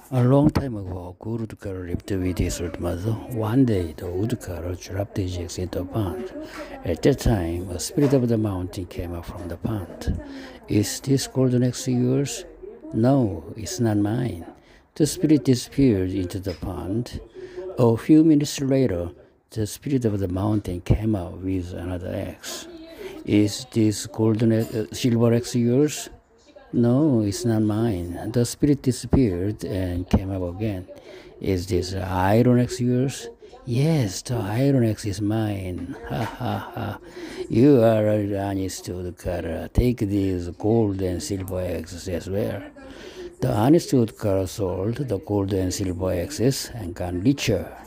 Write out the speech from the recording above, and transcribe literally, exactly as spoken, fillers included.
A long time ago, Guru Udkara lived with his old mother. One day, the Udkara dropped his eggs into a pond. At that time, a spirit of the mountain came up from the pond. Is this golden egg yours? No, it's not mine. The spirit disappeared into the pond. A few minutes later, the spirit of the mountain came up with another egg. Is this golden egg, uh, silver egg yours? No, it's not mine. The spirit disappeared and came up again. Is this iron axe yours? Yes, the iron axe is mine. Ha ha ha. You are a honest woodcutter. Take these gold and silver axes as well. The honest woodcutter sold the gold and silver axes and got richer.